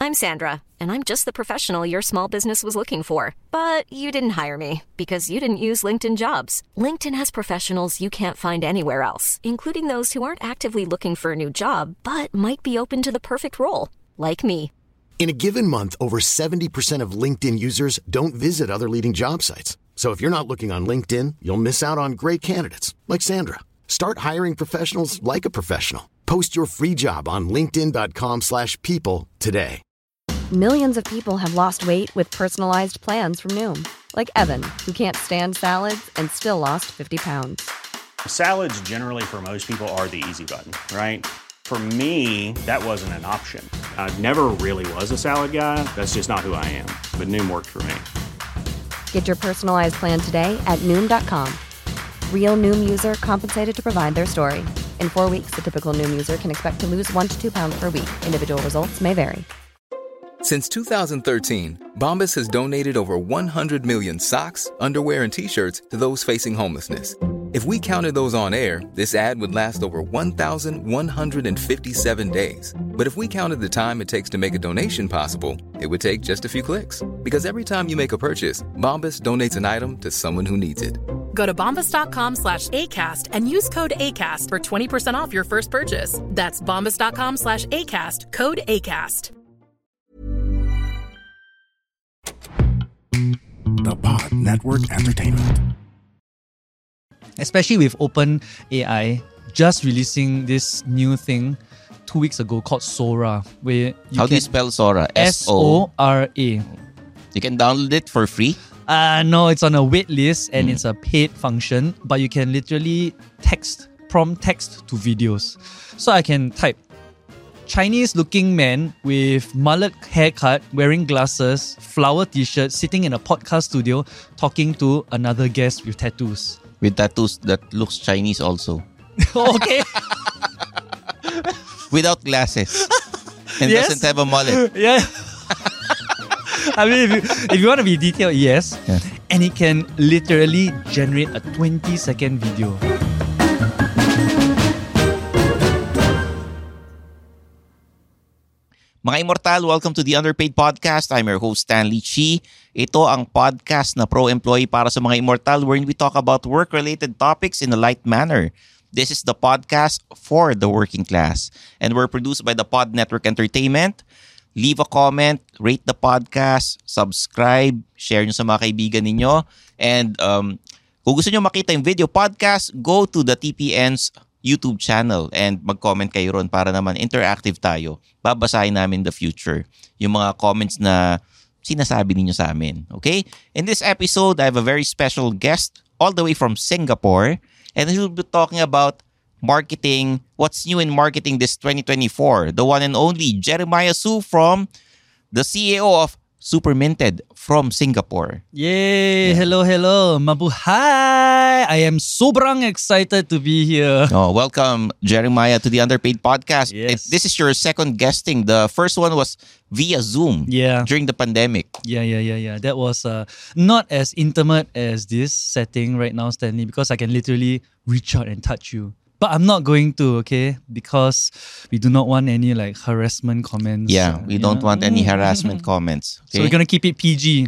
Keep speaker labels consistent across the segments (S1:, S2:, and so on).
S1: I'm Sandra, and I'm just the professional your small business was looking for. But you didn't hire me because you didn't use LinkedIn Jobs. LinkedIn has professionals you can't find anywhere else, including those who aren't actively looking for a new job, but might be open to the perfect role, like me.
S2: In a given month, over 70% of LinkedIn users don't visit other leading job sites. So if you're not looking on LinkedIn, you'll miss out on great candidates like Sandra. Start hiring professionals like a professional. Post your free job on linkedin.com/people today.
S3: Millions of people have lost weight with personalized plans from Noom. Like Evan, who can't stand salads and still lost 50 pounds.
S4: Salads generally for most people are the easy button, right? For me, that wasn't an option. I never really was a salad guy. That's just not who I am. But Noom worked for me.
S3: Get your personalized plan today at Noom.com. Real Noom user compensated to provide their story. In 4 weeks, the typical Noom user can expect to lose 1 to 2 pounds per week. Individual results may vary.
S5: Since 2013, Bombas has donated over 100 million socks, underwear, and T-shirts to those facing homelessness. If we counted those on air, this ad would last over 1,157 days. But if we counted the time it takes to make a donation possible, it would take just a few clicks. Because every time you make a purchase, Bombas donates an item to someone who needs it.
S6: Go to bombas.com/ACAST and use code ACAST for 20% off your first purchase. That's bombas.com/ACAST, code ACAST.
S7: The Pod Network Entertainment.
S8: Especially with OpenAI just releasing this new thing 2 weeks ago called Sora. Where
S9: How do you spell Sora?
S8: Sora.
S9: You can download it for free?
S8: No, it's on a wait list and it's a paid function, but you can literally prompt text to videos. So I can type Chinese-looking man with mullet haircut, wearing glasses, flower t-shirt, sitting in a podcast studio, talking to another guest with tattoos.
S9: With tattoos that looks Chinese also.
S8: Okay.
S9: Without glasses. And
S8: Yes.
S9: doesn't have a mullet.
S8: Yeah. I mean, if you want to be detailed, yes.
S9: Yeah.
S8: And it can literally generate a 20-second video.
S9: Mga Immortal, welcome to the Underpaid Podcast. I'm your host, Stanley Chi. Ito ang podcast na pro-employee para sa mga Immortal wherein we talk about work-related topics in a light manner. This is the podcast for the working class. And we're produced by the Pod Network Entertainment. Leave a comment, rate the podcast, subscribe, share nyo sa mga kaibigan ninyo. And kung gusto nyo makita yung video podcast, go to the TPN's YouTube channel and mag-comment kayo ron para naman interactive tayo. Babasahin namin in the future yung mga comments na sinasabi ninyo sa amin. Okay? In this episode, I have a very special guest all the way from Singapore, and he'll be talking about marketing, what's new in marketing this 2024. The one and only Jeremiah Su from the CEO of Super Minted from Singapore.
S8: Yay! Yeah. Hello! Mabuhay! I am sobrang excited to be here.
S9: Oh, welcome, Jeremiah, to the Underpaid Podcast.
S8: Yes.
S9: This is your second guesting. The first one was via Zoom during the pandemic.
S8: Yeah. That was not as intimate as this setting right now, Stanley, because I can literally reach out and touch you. But I'm not going to, okay? Because we do not want any harassment comments.
S9: Yeah, we don't want any harassment comments. Okay?
S8: So we're going to keep it PG.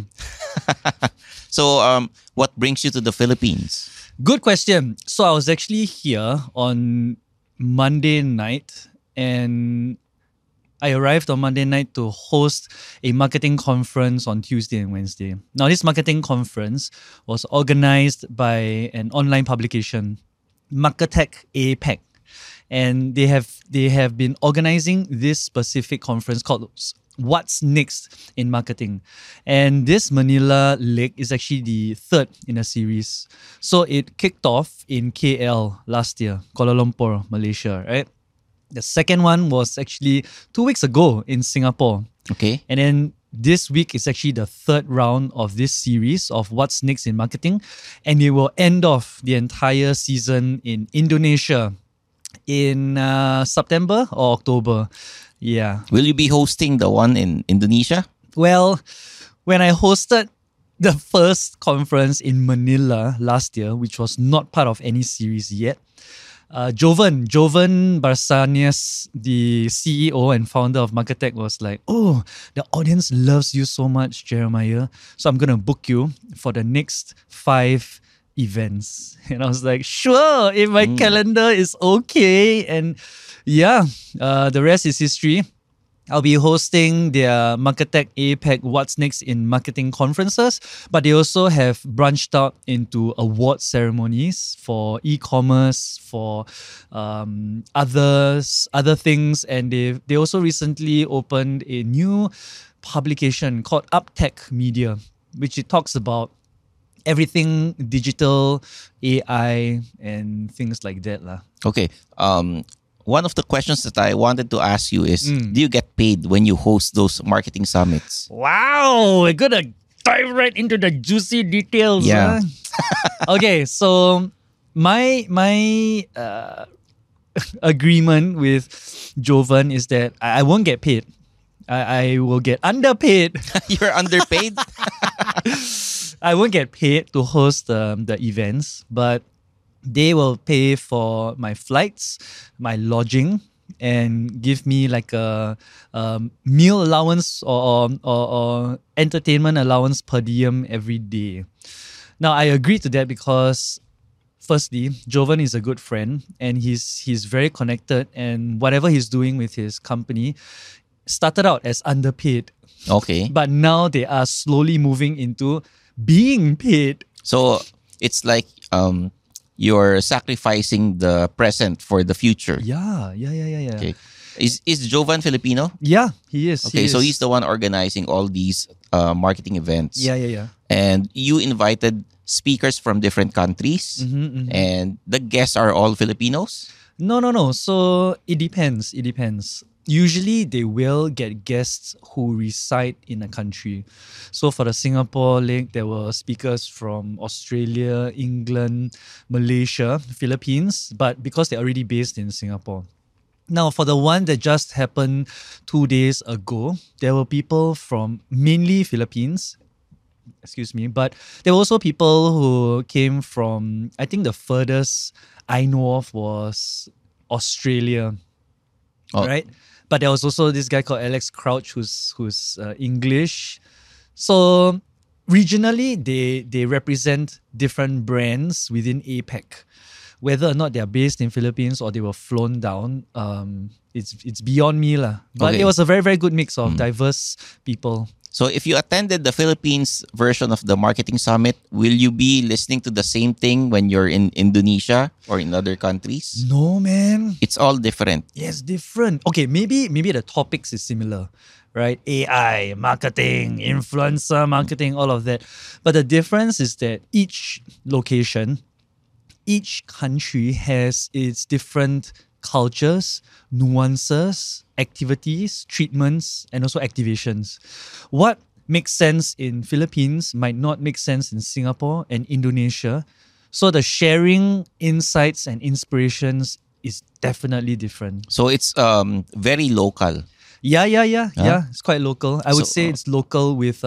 S9: So what brings you to the Philippines?
S8: Good question. So I was actually here on Monday night, and I arrived on Monday night to host a marketing conference on Tuesday and Wednesday. Now, this marketing conference was organized by an online publication, Marketech APAC, and they have been organizing this specific conference called What's Next in Marketing. And this Manila leg is actually the third in a series. So it kicked off in KL last year, Kuala Lumpur, Malaysia, right? The second one was actually 2 weeks ago in Singapore.
S9: Okay.
S8: And then this week is actually the third round of this series of What's Next in Marketing. And it will end off the entire season in Indonesia in September or October. Yeah.
S9: Will you be hosting the one in Indonesia?
S8: Well, when I hosted the first conference in Manila last year, which was not part of any series yet, Jovan Barsanias, the CEO and founder of Marketech, was like, "Oh, the audience loves you so much, Jeremiah. So I'm gonna book you for the next 5 events." And I was like, "Sure, if my calendar is okay." And yeah, the rest is history. I'll be hosting their Marketech APAC What's Next in Marketing conferences, but they also have branched out into award ceremonies for e-commerce, for other things, and they also recently opened a new publication called UpTech Media, which it talks about everything digital, AI, and things like that lah.
S9: Okay. One of the questions that I wanted to ask you is, do you get paid when you host those marketing summits?
S8: Wow, we're gonna dive right into the juicy details.
S9: Yeah.
S8: Huh? Okay, so my agreement with Jovan is that I won't get paid. I will get underpaid.
S9: You're underpaid?
S8: I won't get paid to host the events, but they will pay for my flights, my lodging, and give me like a meal allowance or entertainment allowance per diem every day. Now, I agree to that because firstly, Jovan is a good friend and he's very connected, and whatever he's doing with his company started out as underpaid.
S9: Okay.
S8: But now they are slowly moving into being paid.
S9: So it's like you're sacrificing the present for the future.
S8: Yeah.
S9: Okay. Is Jovan Filipino?
S8: Yeah, he is.
S9: Okay, so he's the one organizing all these marketing events.
S8: Yeah.
S9: And you invited speakers from different countries, and the guests are all Filipinos?
S8: No. So it depends. Usually they will get guests who reside in a country. So for the Singapore leg, there were speakers from Australia, England, Malaysia, Philippines, but because they're already based in Singapore. Now, for the one that just happened 2 days ago, there were people from mainly Philippines, but there were also people who came from, I think the furthest I know of was Australia, right? But there was also this guy called Alex Crouch who's English. So regionally, they represent different brands within APAC. Whether or not they're based in Philippines or they were flown down, it's beyond me lah. But it was a very, very good mix of diverse people.
S9: So if you attended the Philippines version of the marketing summit, will you be listening to the same thing when you're in Indonesia or in other countries?
S8: No, man.
S9: It's all different.
S8: Yes, different. Okay, maybe the topics is similar, right? AI, marketing, influencer marketing, all of that. But the difference is that each location, each country has its different cultures, nuances, activities, treatments, and also activations. What makes sense in Philippines might not make sense in Singapore and Indonesia. So the sharing insights and inspirations is definitely different.
S9: So it's very local.
S8: Yeah. It's quite local. I would say it's local with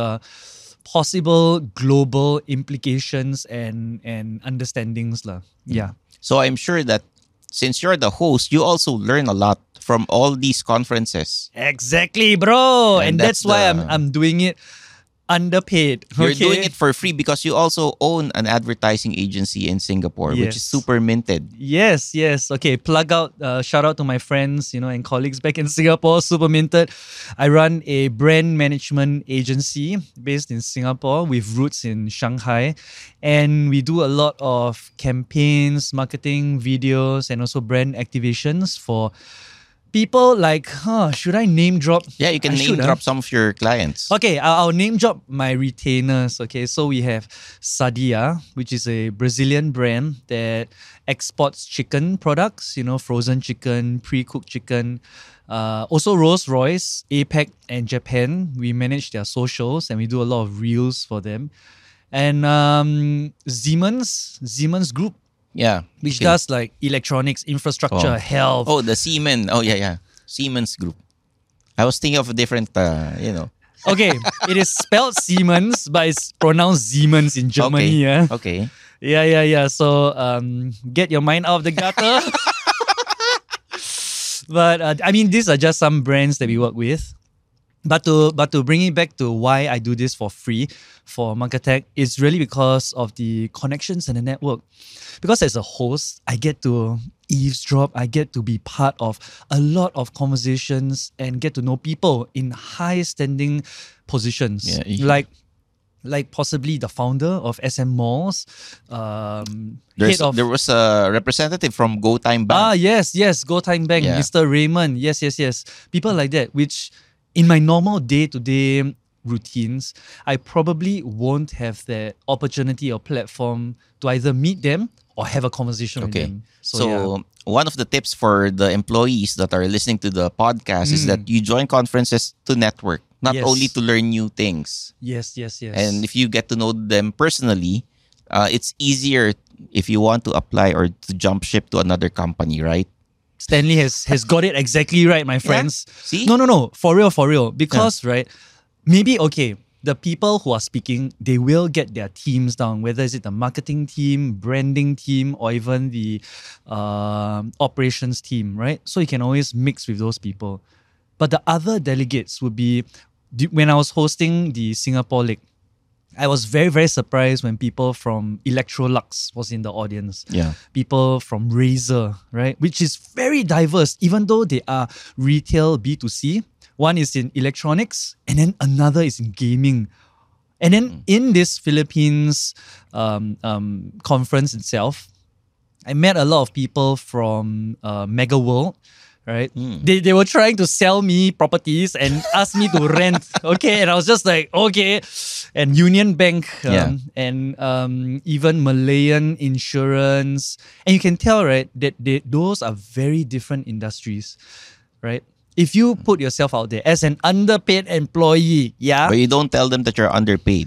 S8: possible global implications and understandings lah. Yeah.
S9: So I'm sure that since you're the host, you also learn a lot from all these conferences.
S8: Exactly, bro. And that's why I'm doing it underpaid.
S9: You're doing it for free because you also own an advertising agency in Singapore, which is Super Minted.
S8: Yes. Okay, plug out, shout out to my friends, and colleagues back in Singapore, Super Minted. I run a brand management agency based in Singapore with roots in Shanghai. And we do a lot of campaigns, marketing, videos, and also brand activations for people like, should I name drop?
S9: Yeah, you can name drop some of your clients.
S8: Okay, I'll name drop my retainers. Okay, so we have Sadia, which is a Brazilian brand that exports chicken products, frozen chicken, pre-cooked chicken. Also Rolls-Royce, APAC and Japan. We manage their socials and we do a lot of reels for them. And Siemens Group.
S9: Yeah.
S8: Which does like electronics, infrastructure, health.
S9: Oh, the Siemens. Oh, yeah. Siemens Group. I was thinking of a different,
S8: Okay, it is spelled Siemens, but it's pronounced Siemens in Germany.
S9: Okay.
S8: Yeah. So get your mind out of the gutter. But I mean, these are just some brands that we work with. But to bring it back to why I do this for free for Marketech is really because of the connections and the network. Because as a host, I get to eavesdrop, I get to be part of a lot of conversations and get to know people in high standing positions.
S9: Yeah,
S8: like possibly the founder of SM Malls.
S9: There was a representative from GoTime Bank.
S8: Yes, GoTime Bank,
S9: Yeah.
S8: Mr. Raymond. Yes. People like that, which in my normal day-to-day routines, I probably won't have the opportunity or platform to either meet them or have a conversation with them.
S9: So one of the tips for the employees that are listening to the podcast is that you join conferences to network, not
S8: Yes.
S9: only to learn new things.
S8: Yes.
S9: And if you get to know them personally, it's easier if you want to apply or to jump ship to another company, right?
S8: Stanley has got it exactly right, my friends.
S9: See?
S8: No. For real. Because, right, maybe, okay, the people who are speaking, they will get their teams down, whether it's the marketing team, branding team, or even the operations team, right? So you can always mix with those people. But the other delegates would be, when I was hosting the Singapore League, I was very, very surprised when people from Electrolux was in the audience.
S9: Yeah.
S8: People from Razer, right? Which is very diverse, even though they are retail B2C. One is in electronics and then another is in gaming. And then in this Philippines conference itself, I met a lot of people from Mega World, right? They were trying to sell me properties and ask me to rent. Okay, and I was just like, okay. And Union Bank and even Malayan Insurance. And you can tell, right, that those are very different industries, right? If you put yourself out there as an underpaid employee,
S9: But you don't tell them that you're underpaid.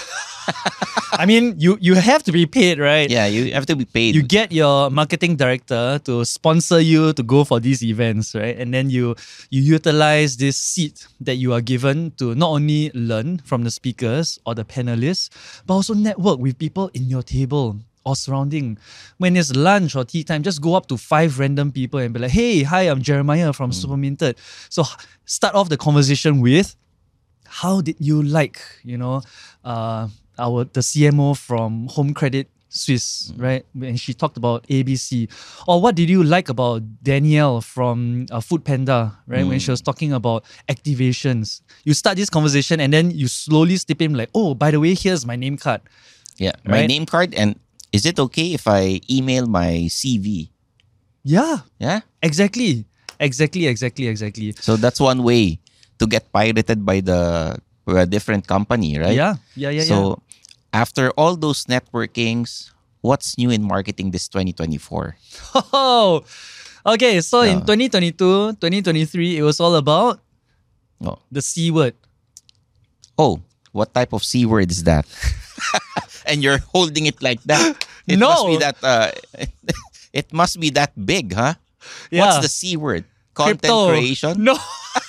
S8: I mean, you have to be paid, right?
S9: Yeah, you have to be paid.
S8: You get your marketing director to sponsor you to go for these events, right? And then you utilize this seat that you are given to not only learn from the speakers or the panelists, but also network with people in your table or surrounding. When it's lunch or tea time, just go up to 5 random people and be like, hey, hi, I'm Jeremiah from Superminted. So start off the conversation with, how did you like, the CMO from Home Credit Suisse, right? And she talked about ABC. Or what did you like about Danielle from Food Panda, right? When she was talking about activations. You start this conversation and then you slowly slip in like, oh, by the way, here's my name card.
S9: Yeah, my
S8: Right?
S9: name card. And is it okay if I email my CV?
S8: Yeah,
S9: Yeah?
S8: exactly.
S9: So that's one way to get pirated by the different company, right?
S8: Yeah.
S9: So after all those networkings, what's new in marketing this 2024?
S8: Oh, okay. So in 2022, 2023, it was all about
S9: Oh.
S8: the C word.
S9: Oh, what type of C word is that? And you're holding it like that. It
S8: No.
S9: must be that it must be that big, huh?
S8: Yeah.
S9: What's the C word? Content
S8: Crypto.
S9: creation?
S8: No.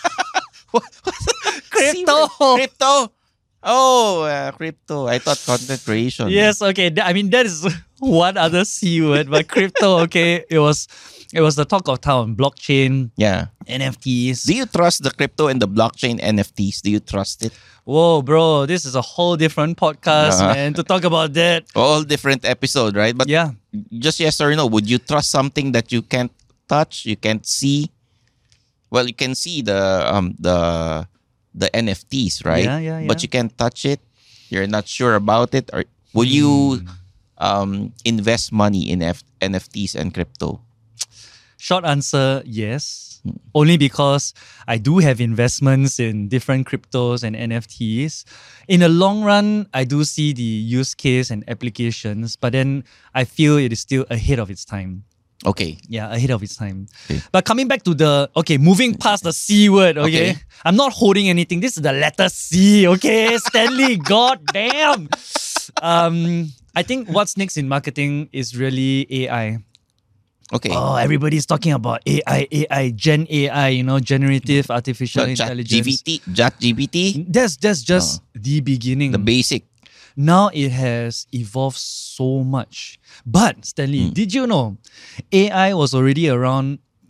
S9: C-word? Crypto. Oh, crypto. I thought content creation.
S8: Yes, okay. That is one other C word, but crypto, okay. It was the talk of town. Blockchain,
S9: Yeah.
S8: NFTs.
S9: Do you trust the crypto and the blockchain NFTs? Do you trust it?
S8: Whoa, bro, this is a whole different podcast, man, to talk about that.
S9: All different episode, right? But
S8: Yeah.
S9: just yes or no, would you trust something that you can't touch, you can't see? Well, you can see the NFTs, right?
S8: Yeah.
S9: But you can't touch it. You're not sure about it. Or will you invest money in NFTs and crypto?
S8: Short answer, yes. Only because I do have investments in different cryptos and NFTs. In the long run, I do see the use case and applications, but then I feel it is still ahead of its time.
S9: Okay.
S8: Yeah, ahead of its time.
S9: Okay.
S8: But coming back to moving past the C word, okay?
S9: Okay.
S8: I'm not holding anything. This is the letter C, okay? Stanley, god damn. I think what's next in marketing is really AI.
S9: Okay.
S8: Oh, everybody's talking about AI, Gen AI, generative artificial intelligence.
S9: ChatGPT,
S8: That's just the beginning.
S9: the basic.
S8: Now it has evolved so much. But Stanley, did you know AI was already around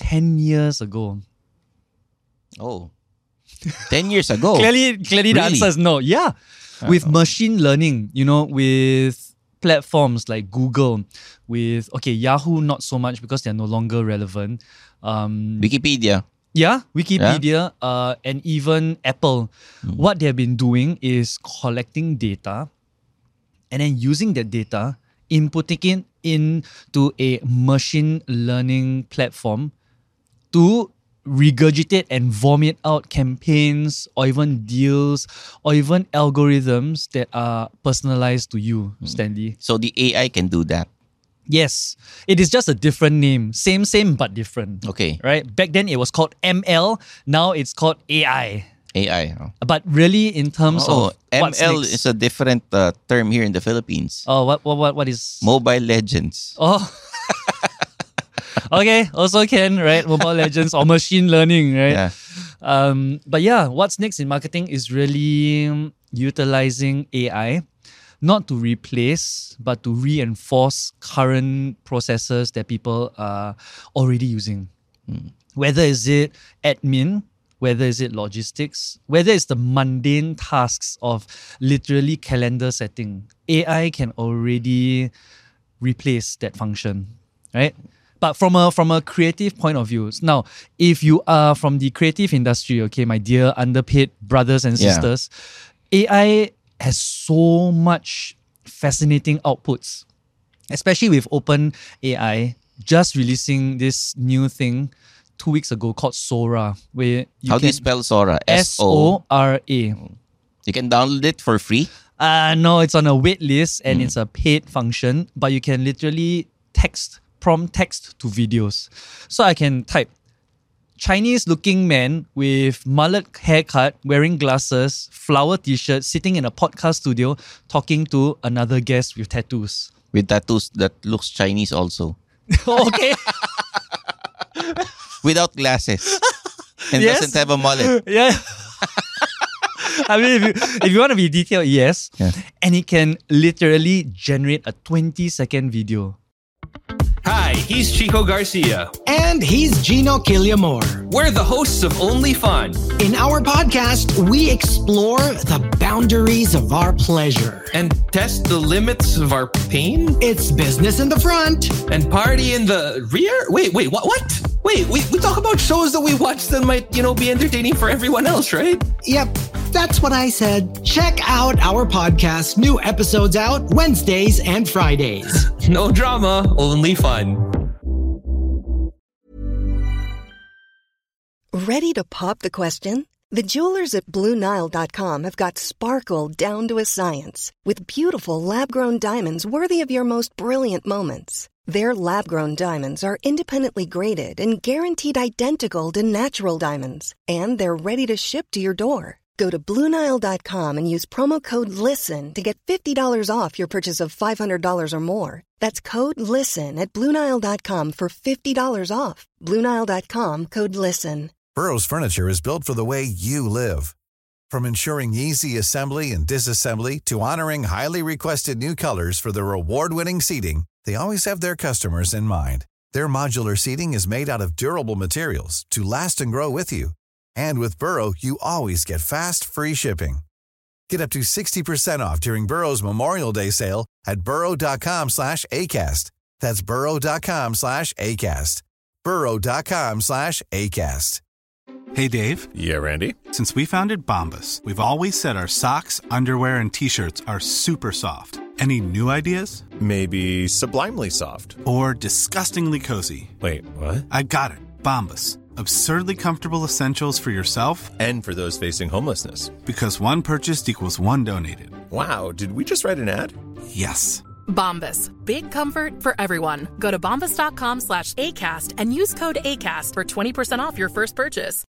S8: 10 years ago.
S9: Oh. 10 years ago?
S8: Clearly the
S9: Really?
S8: answer is no. Yeah. With machine learning, with platforms like Google, with, Yahoo, not so much because they're no longer relevant.
S9: Wikipedia.
S8: Yeah, Wikipedia, and even Apple. What they've been doing is collecting data and then using that data, inputting it into a machine learning platform to regurgitate and vomit out campaigns or even deals or even algorithms that are personalized to you, Stanley.
S9: So the AI can do that.
S8: Yes, it is just a different name. Same, but different.
S9: Okay.
S8: Right? Back then it was called ML. Now it's called AI.
S9: AI.
S8: But really, in terms of what's
S9: ML
S8: next-
S9: is a different term here in the Philippines.
S8: Oh, what is?
S9: Mobile Legends.
S8: Oh. Okay, also can, right? Mobile Legends or machine learning, right?
S9: Yeah.
S8: But yeah, what's next in marketing is really utilizing AI, not to replace, but to reinforce current processes that people are already using. Whether is it admin, whether is it logistics, whether it's the mundane tasks of literally calendar setting, AI can already replace that function, right? But from a creative point of view, now, if you are from the creative industry, okay, my dear underpaid brothers and sisters, AI has so much fascinating outputs, especially with OpenAI just releasing this new thing 2 weeks ago called Sora, where
S9: How do you spell Sora?
S8: Sora.
S9: You can download it for free?
S8: No, it's on a wait list and it's a paid function, but you can literally prompt text to videos. So I can type Chinese looking man with mullet haircut, wearing glasses, flower t-shirt, sitting in a podcast studio, talking to another guest with tattoos.
S9: With tattoos that looks Chinese also.
S8: Okay.
S9: Without glasses. And
S8: Yes.
S9: doesn't have a mullet.
S8: Yeah. I mean, if you want to be detailed, yes.
S9: Yeah.
S8: And it can literally generate a 20-second video.
S10: Hi, he's Chico Garcia.
S11: And he's Gino Killiamore.
S10: We're the hosts of Only Fun.
S11: In our podcast, we explore the boundaries of our pleasure.
S10: And test the limits of our pain?
S11: It's business in the front.
S10: And party in the rear? Wait, what? Wait, we talk about shows that we watch that might, be entertaining for everyone else, right?
S11: Yep, that's what I said. Check out our podcast. New episodes out Wednesdays and Fridays.
S10: No drama, only fun.
S12: Ready to pop the question? The jewelers at BlueNile.com have got sparkle down to a science with beautiful lab-grown diamonds worthy of your most brilliant moments. Their lab-grown diamonds are independently graded and guaranteed identical to natural diamonds, and they're ready to ship to your door. Go to BlueNile.com and use promo code LISTEN to get $50 off your purchase of $500 or more. That's code LISTEN at BlueNile.com for $50 off. BlueNile.com, code LISTEN.
S13: Burrow's furniture is built for the way you live. From ensuring easy assembly and disassembly to honoring highly requested new colors for their award-winning seating, they always have their customers in mind. Their modular seating is made out of durable materials to last and grow with you. And with Burrow, you always get fast, free shipping. Get up to 60% off during Burrow's Memorial Day sale at burrow.com/ACAST. That's burrow.com/ACAST. burrow.com/ACAST.
S7: Hey, Dave.
S14: Yeah, Randy.
S7: Since we founded Bombas, we've always said our socks, underwear, and T-shirts are super soft. Any new ideas?
S14: Maybe sublimely soft.
S7: Or disgustingly cozy.
S14: Wait, what?
S7: I got it. Bombas. Absurdly comfortable essentials for yourself
S14: and for those facing homelessness.
S7: Because one purchased equals one donated.
S14: Wow, did we just write an ad?
S7: Yes.
S6: Bombas. Big comfort for everyone. Go to bombas.com/ACAST and use code ACAST for 20% off your first purchase.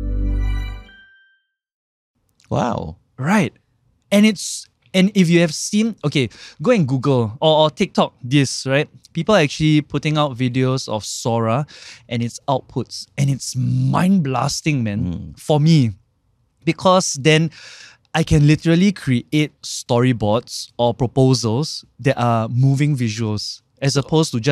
S9: Wow.
S8: Right. And if you have seen, go and Google or TikTok this, right? People are actually putting out videos of Sora and its outputs. And it's mind-blasting, man, for me. Because then I can literally create storyboards or proposals that are moving visuals as opposed to just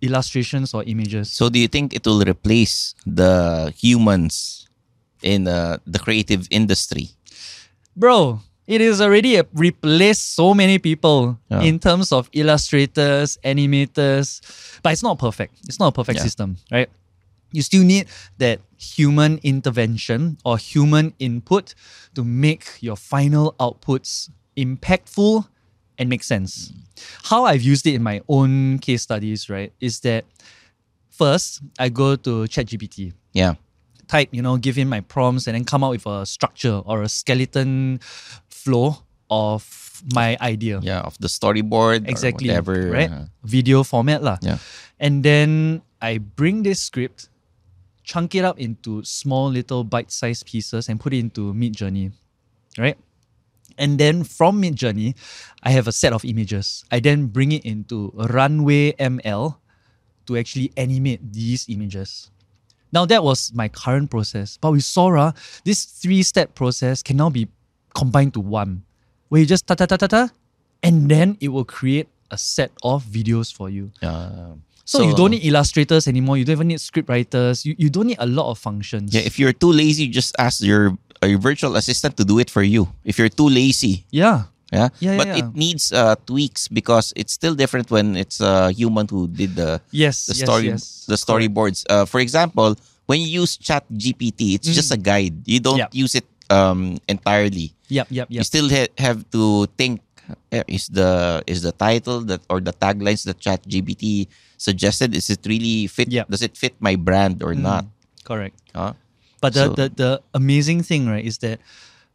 S8: illustrations or images.
S9: So do you think it will replace the humans in the creative industry?
S8: Bro, it is already replaced so many people in terms of illustrators, animators, but it's not perfect. It's not a perfect system, right? You still need that human intervention or human input to make your final outputs impactful and make sense. How I've used it in my own case studies, right, is that first, I go to ChatGPT.
S9: Yeah.
S8: Type, give him my prompts and then come out with a structure or a skeleton flow of my idea.
S9: Yeah, of the storyboard
S8: Exactly.
S9: or whatever.
S8: Right? Video format lah.
S9: Yeah.
S8: And then I bring this script, chunk it up into small little bite-sized pieces and put it into Midjourney, right? And then from Midjourney, I have a set of images. I then bring it into Runway ML to actually animate these images. Now that was my current process. But with Sora, this 3-step process can now be combined to one, where you just ta-ta-ta-ta-ta, and then it will create a set of videos for you. So you don't need illustrators anymore. You don't even need script writers. You don't need a lot of functions.
S9: Yeah, if you're too lazy, just ask your virtual assistant to do it for you. If you're too lazy.
S8: Yeah.
S9: But it needs tweaks because it's still different when it's a human who did the storyboards. For example, when you use ChatGPT, it's just a guide. You don't use it entirely.
S8: Yep.
S9: You still have to think. Is the title that or the taglines that ChatGPT suggested, is it really fit? Does it fit my brand or not?
S8: Correct. But the amazing thing, right, is that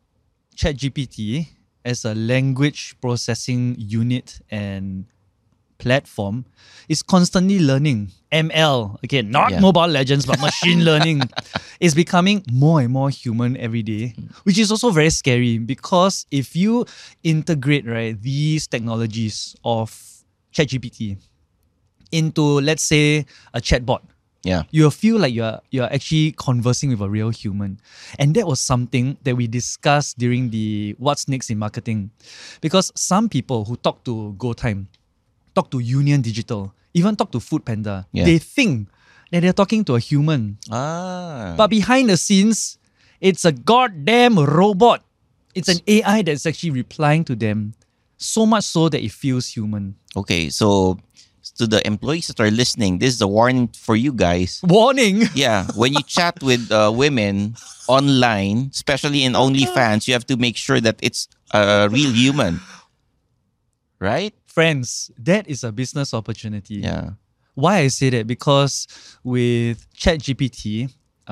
S8: ChatGPT as a language processing unit and platform is constantly learning. ML, again, not Mobile Legends, but machine learning is becoming more and more human every day, which is also very scary because if you integrate, right, these technologies of ChatGPT into, let's say, a chatbot, you'll feel like you're actually conversing with a real human. And that was something that we discussed during the What's Next in Marketing. Because some people who talk to GoTime, talk to Union Digital, even talk to Foodpanda, they think that they're talking to a human. But behind the scenes, it's a goddamn robot. It's an AI that's actually replying to them, so much so that it feels human.
S9: Okay, so to the employees that are listening, this is a warning for you guys.
S8: Warning?
S9: Yeah, when you chat with women online, especially in OnlyFans, you have to make sure that it's a real human. Right?
S8: Friends, that is a business opportunity.
S9: Yeah.
S8: Why I say that? Because with ChatGPT,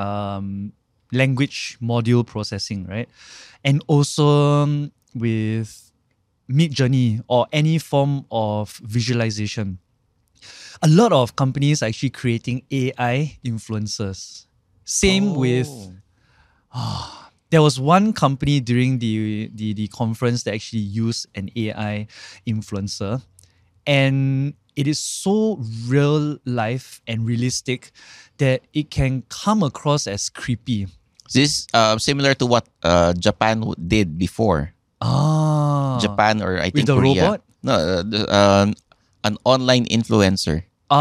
S8: language module processing, right? And also with Midjourney or any form of visualization, a lot of companies are actually creating AI influencers. Same with... there was one company during the conference that actually used an AI influencer, and it is so real life and realistic that it can come across as creepy.
S9: This is similar to what Japan did before. Japan or I think
S8: with the
S9: Korea.
S8: robot?
S9: No, an online influencer.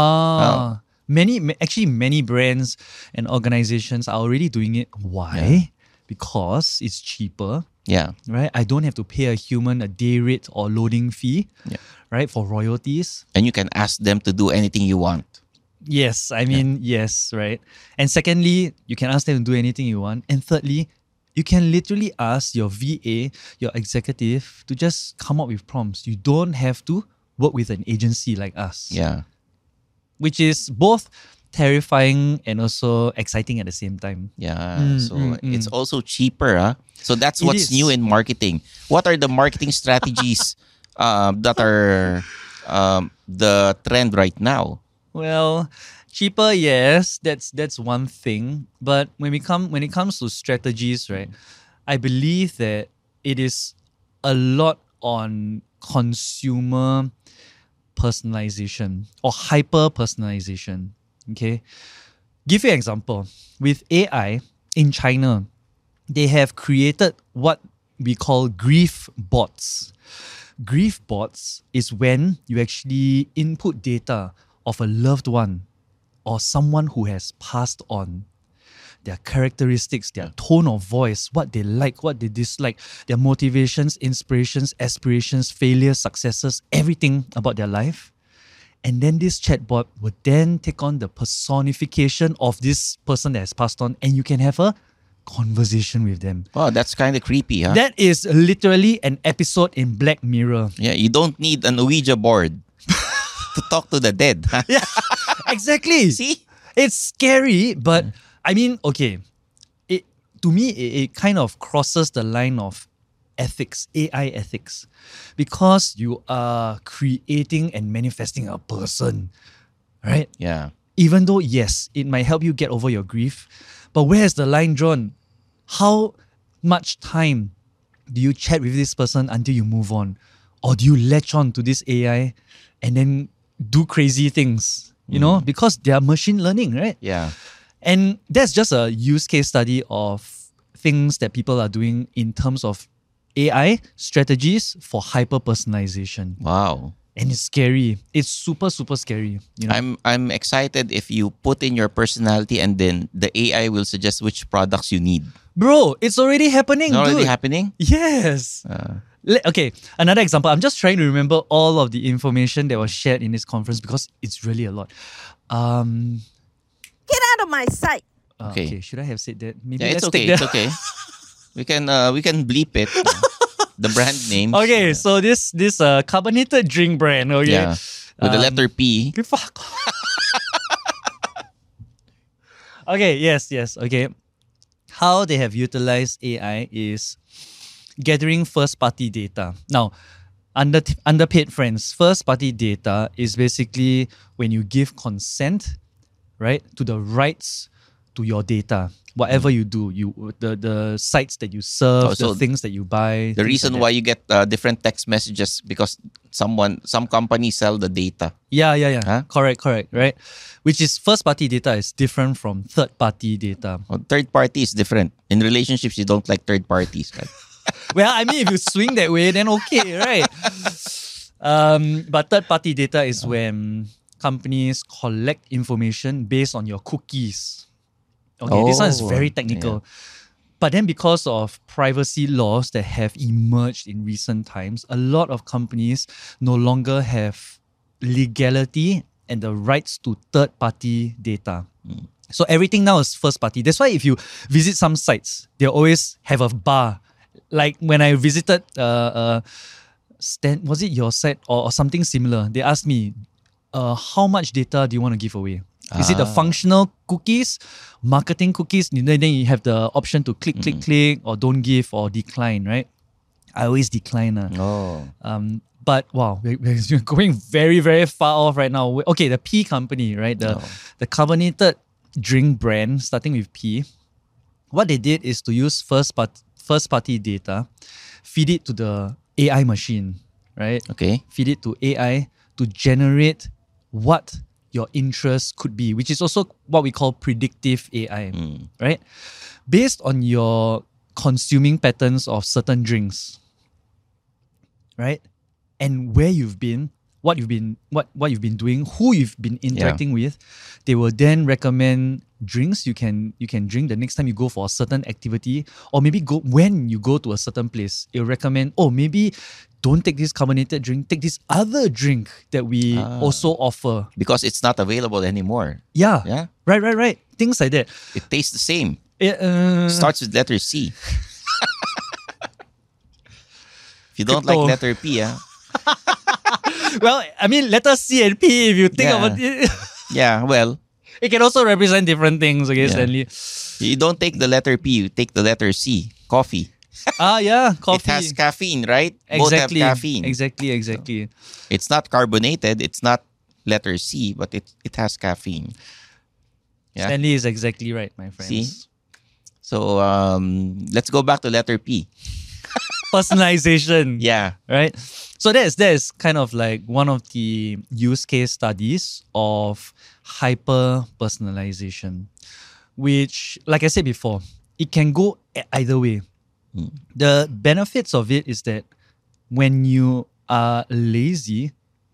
S8: Many brands and organizations are already doing it. Why?
S9: Yeah.
S8: Because it's cheaper.
S9: Yeah.
S8: Right? I don't have to pay a human a day rate or loading fee.
S9: Yeah.
S8: Right? For royalties.
S9: And you can ask them to do anything you want.
S8: Yes. Yes, right? And secondly, you can ask them to do anything you want. And thirdly, you can literally ask your VA, your executive, to just come up with prompts. You don't have to work with an agency like us.
S9: Yeah.
S8: Which is both terrifying and also exciting at the same time.
S9: Yeah. It's also cheaper. So that's what's new in marketing. What are the marketing strategies that are the trend right now?
S8: Well, cheaper, yes, that's one thing. But when it comes to strategies, right, I believe that it is a lot on consumer personalization or hyper personalization. Okay, give you an example. With AI in China, they have created what we call grief bots. Grief bots is when you actually input data of a loved one or someone who has passed on. Their characteristics, their tone of voice, what they like, what they dislike, their motivations, inspirations, aspirations, failures, successes, everything about their life. And then this chatbot would then take on the personification of this person that has passed on, and you can have a conversation with them.
S9: Wow, that's kind of creepy, huh?
S8: That is literally an episode in Black Mirror.
S9: Yeah, you don't need an Ouija board to talk to the dead. Huh?
S8: Yeah, exactly.
S9: See?
S8: It's scary, but I mean, okay. To me, it kind of crosses the line of ethics, AI ethics, because you are creating and manifesting a person, right?
S9: Yeah.
S8: Even though, yes, it might help you get over your grief, but where's the line drawn? How much time do you chat with this person until you move on? Or do you latch on to this AI and then do crazy things, you know? Because they are machine learning, right?
S9: Yeah.
S8: And that's just a use case study of things that people are doing in terms of AI strategies for hyper-personalization.
S9: Wow.
S8: And it's scary. It's super, super scary. You know?
S9: I'm excited if you put in your personality and then the AI will suggest which products you need.
S8: Bro, it's already happening,
S9: It's already
S8: dude.
S9: happening?
S8: Yes. Okay, another example. I'm just trying to remember all of the information that was shared in this conference because it's really a lot.
S15: Get out of my sight.
S8: Okay, should I have said that? Maybe
S9: Yeah, it's
S8: let's
S9: okay.
S8: take
S9: It's
S8: that.
S9: okay. We can bleep it. The brand names.
S8: Okay, so this carbonated drink brand. Okay,
S9: Yeah. With the letter P.
S8: Fuck. Okay, yes. Okay. How they have utilized AI is gathering first-party data. Now, underpaid friends, first-party data is basically when you give consent, right, to the rights to your data. Whatever you do, the sites that you serve,
S9: so
S8: the things that you buy.
S9: The
S8: things
S9: reason
S8: like
S9: why
S8: that.
S9: you get different text messages because some companies sell the data.
S8: Yeah.
S9: Huh?
S8: Correct, right? Which is first-party data is different from third-party data.
S9: Well, third party is different. In relationships, you don't like third parties, right?
S8: Well, I mean, if you swing that way, then okay, right? But third-party data is when companies collect information based on your cookies. Okay, this one is very technical.
S9: Yeah.
S8: But then because of privacy laws that have emerged in recent times, a lot of companies no longer have legality and the rights to third-party data. So everything now is first-party. That's why if you visit some sites, they always have a bar. Like when I visited, was it your site or something similar? They asked me, how much data do you want to give away? Is it the functional cookies, marketing cookies? Then you have the option to click, or don't give or decline, right? I always decline. But wow, we're going very, very far off right now. Okay, the P company, right? The carbonated drink brand, starting with P. What they did is to use first-party data, feed it to the AI machine, right?
S9: Okay.
S8: Feed it to AI to generate what your interest could be, which is also what we call predictive AI, right? Based on your consuming patterns of certain drinks, right? And where you've been, what you've been doing, who you've been interacting with, they will then recommend drinks you can drink the next time you go for a certain activity, or maybe when you go to a certain place. It'll recommend, maybe don't take this carbonated drink, take this other drink that we also offer.
S9: Because it's not available anymore.
S8: Yeah. Right. Things like that.
S9: It tastes the same.
S8: Starts
S9: with letter C. If you don't like letter P,
S8: well, I mean, letter C and P, if you think about it.
S9: Yeah, well.
S8: It can also represent different things, okay, Stanley?
S9: You don't take the letter P, you take the letter C. Coffee.
S8: Yeah, coffee.
S9: It has caffeine, right?
S8: Exactly.
S9: Both have caffeine.
S8: Exactly.
S9: It's not carbonated. It's not letter C, but it has caffeine. Yeah?
S8: Stanley is exactly right, my friends.
S9: See? So let's go back to letter P.
S8: Personalization.
S9: Yeah.
S8: Right? So that is kind of like one of the use case studies of hyper-personalization, which, like I said before, it can go either way. The benefits of it is that when you are lazy,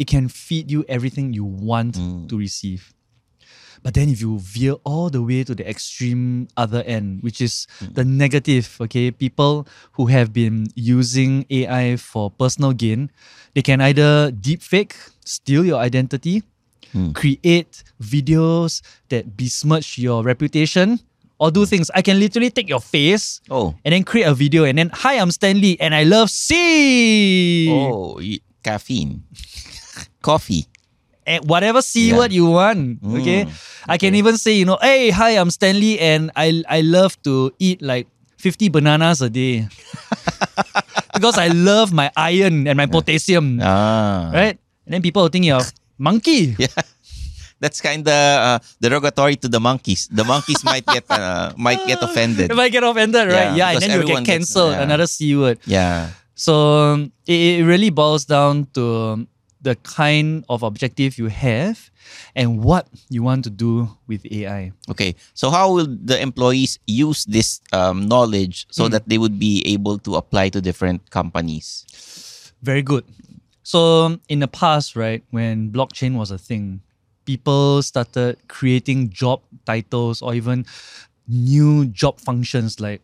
S8: it can feed you everything you want to receive. But then if you veer all the way to the extreme other end, which is the negative, okay, people who have been using AI for personal gain, they can either deepfake, steal your identity, create videos that besmirch your reputation, or do things. I can literally take your face and then create a video and then, hi, I'm Stanley and I love C.
S9: Caffeine. Coffee.
S8: And whatever C word you want, okay? I can even say, hey, hi, I'm Stanley and I love to eat like 50 bananas a day. Because I love my iron and my potassium. Right? And then people will think you're monkey.
S9: Yeah. That's kind of derogatory to the monkeys. The monkeys might get offended.
S8: They might get offended, right? Yeah, and then you'll get cancelled. Another C word.
S9: Yeah.
S8: So it really boils down to the kind of objective you have and what you want to do with AI.
S9: Okay. So how will the employees use this knowledge so that they would be able to apply to different companies?
S8: Very good. So in the past, right, when blockchain was a thing, people started creating job titles or even new job functions like,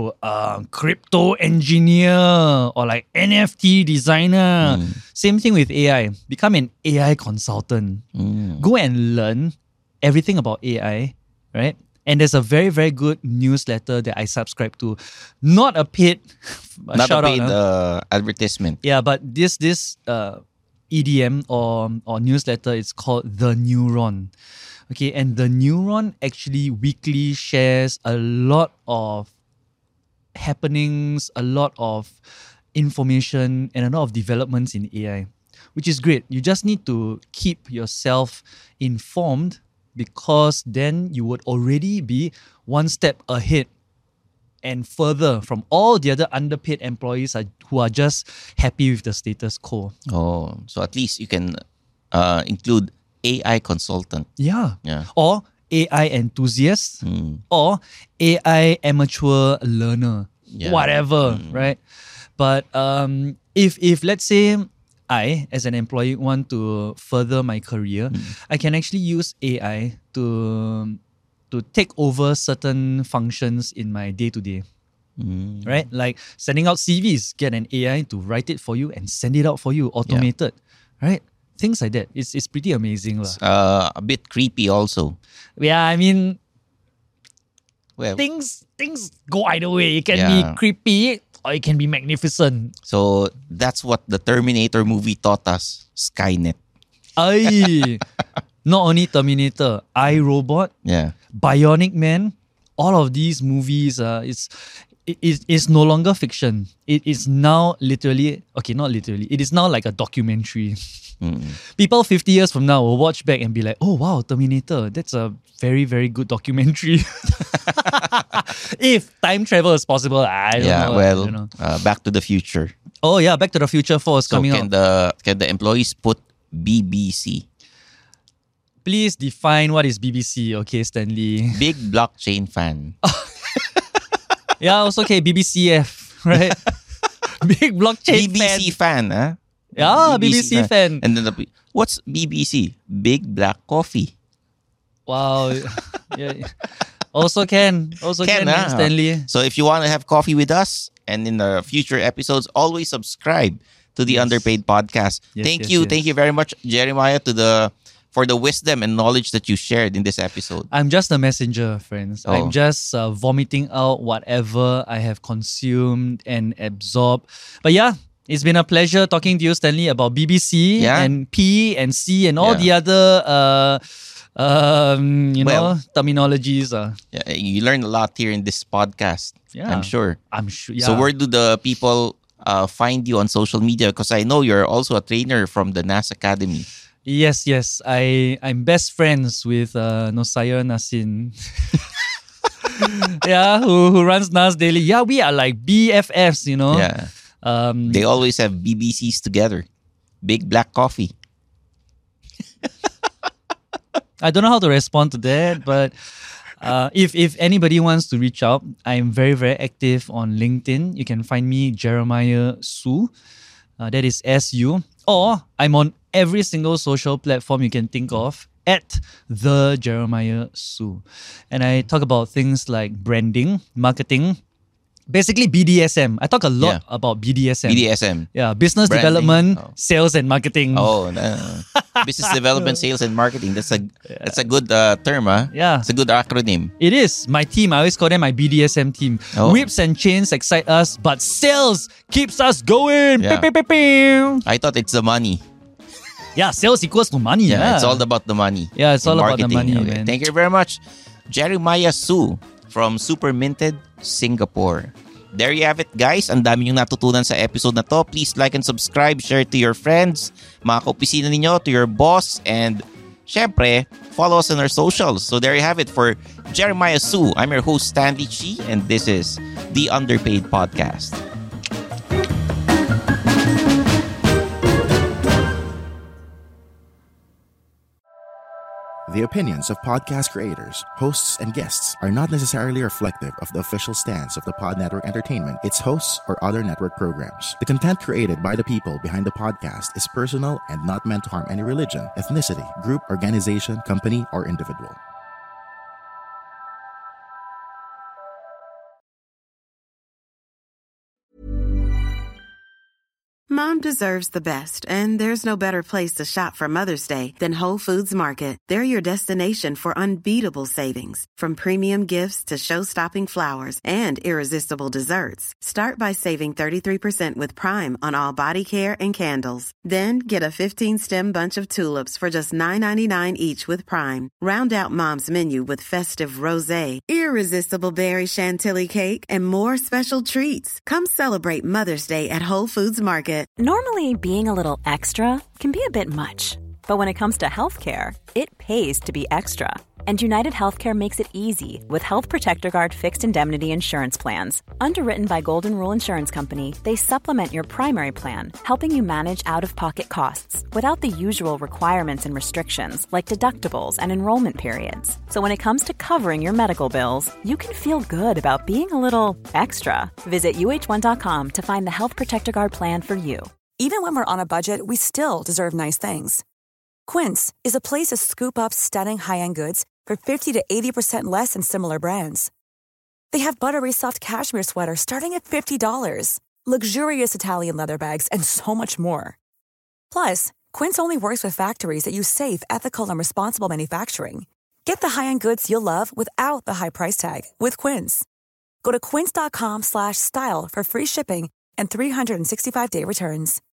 S8: crypto engineer or like NFT designer. Same thing with AI. Become an AI consultant. Go and learn everything about AI, right? And there's a very, very good newsletter that I subscribe to. Not a paid
S9: advertisement.
S8: Yeah, but this EDM or newsletter is called The Neuron. Okay, and The Neuron actually weekly shares a lot of happenings, a lot of information, and a lot of developments in AI, which is great. You just need to keep yourself informed because then you would already be one step ahead and further from all the other underpaid employees who are just happy with the status quo.
S9: Oh, so at least you can include AI consultant.
S8: Yeah. Or AI enthusiast or AI amateur learner. Whatever, right? But if let's say I, as an employee, want to further my career, I can actually use AI to take over certain functions in my day-to-day. Right? Like sending out CVs, get an AI to write it for you and send it out for you, automated. Right? Things like that. It's pretty amazing.
S9: A bit creepy also.
S8: Yeah, I mean,
S9: well,
S8: things go either way. It can be creepy or it can be magnificent.
S9: So that's what the Terminator movie taught us. Skynet.
S8: Ay, not only Terminator, iRobot, Bionic Man, all of these movies, it's no longer fiction. It is now literally, okay, not literally, it is now like a documentary. People 50 years from now will watch back and be like, oh wow, Terminator, that's a very, very good documentary. If time travel is possible, I don't know.
S9: Back to the Future.
S8: Oh yeah, Back to the Future 4 is coming out.
S9: Can the employees put BBC?
S8: Please define what is BBC, okay, Stanley?
S9: Big blockchain fan.
S8: Yeah, also okay, BBCF, right? Big blockchain
S9: BBC fan, huh?
S8: Yeah, BBC fan.
S9: And then what's BBC? Big Black Coffee.
S8: Wow. Yeah. Also can, Stanley.
S9: So if you want to have coffee with us and in the future episodes, always subscribe to the Underpaid Podcast. Thank you very much, Jeremiah, for the wisdom and knowledge that you shared in this episode.
S8: I'm just a messenger, friends. I'm just vomiting out whatever I have consumed and absorbed. But yeah, it's been a pleasure talking to you, Stanley, about BBC and P and C and all the other terminologies.
S9: Yeah, you learn a lot here in this podcast.
S8: Yeah,
S9: I'm sure.
S8: Yeah.
S9: So where do the people find you on social media? Because I know you're also a trainer from the NAS Academy.
S8: Yes. I'm best friends with Nosaya Nasin. who runs NAS Daily. Yeah, we are like BFFs,
S9: Yeah. They always have BBCs together. Big Black Coffee.
S8: I don't know how to respond to that, but if anybody wants to reach out, I'm very, very active on LinkedIn. You can find me Jeremiah Su. That is SU. Or I'm on every single social platform you can think of at the Jeremiah Su. And I talk about things like branding, marketing, basically BDSM. I talk a lot about BDSM.
S9: BDSM.
S8: Yeah, business
S9: Branding.
S8: development, sales and marketing.
S9: Oh, business development, sales, and marketing. That's a good term, huh?
S8: Yeah.
S9: It's a good acronym.
S8: It is. My team, I always call them my BDSM team.
S9: Oh.
S8: Whips and chains excite us, but sales keeps us going.
S9: Yeah.
S8: Pew, pew, pew, pew.
S9: I thought it's the money.
S8: Yeah, sales equals to money.
S9: Yeah, it's all about the money.
S8: Yeah, it's all about the
S9: marketing.
S8: money,
S9: Okay.
S8: man.
S9: Thank you very much, Jeremiah Su from Super Minted, Singapore. There you have it, guys. Ang dami niyong natutunan sa episode na to. Please like and subscribe, share to your friends, mga kaopisina ninyo, to your boss, and syempre, follow us on our socials. So there you have it for Jeremiah Su. I'm your host, Stanley Chi, and this is The Underpaid Podcast.
S16: The opinions of podcast creators, hosts, and guests are not necessarily reflective of the official stance of the Pod Network Entertainment, its hosts, or other network programs. The content created by the people behind the podcast is personal and not meant to harm any religion, ethnicity, group, organization, company, or individual.
S17: Mom deserves the best, and there's no better place to shop for Mother's Day than Whole Foods Market. They're your destination for unbeatable savings, from premium gifts to show-stopping flowers and irresistible desserts. Start by saving 33% with Prime on all body care and candles. Then get a 15-stem bunch of tulips for just $9.99 each with Prime. Round out Mom's menu with festive rosé, irresistible berry chantilly cake, and more special treats. Come celebrate Mother's Day at Whole Foods Market.
S18: Normally, being a little extra can be a bit much. But when it comes to healthcare, it pays to be extra. And United Healthcare makes it easy with Health Protector Guard fixed indemnity insurance plans. Underwritten by Golden Rule Insurance Company, they supplement your primary plan, helping you manage out-of-pocket costs without the usual requirements and restrictions like deductibles and enrollment periods. So when it comes to covering your medical bills, you can feel good about being a little extra. Visit uh1.com to find the Health Protector Guard plan for you.
S19: Even when we're on a budget, we still deserve nice things. Quince is a place to scoop up stunning high-end goods for 50 to 80% less than similar brands. They have buttery soft cashmere sweaters starting at $50, luxurious Italian leather bags, and so much more. Plus, Quince only works with factories that use safe, ethical, and responsible manufacturing. Get the high-end goods you'll love without the high price tag with Quince. Go to quince.com/style for free shipping and 365-day returns.